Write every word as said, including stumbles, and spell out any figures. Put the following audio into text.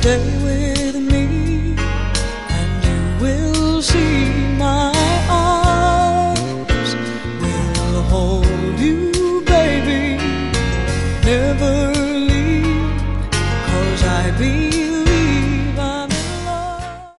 stay with me, and you will see my arms will hold you, baby, never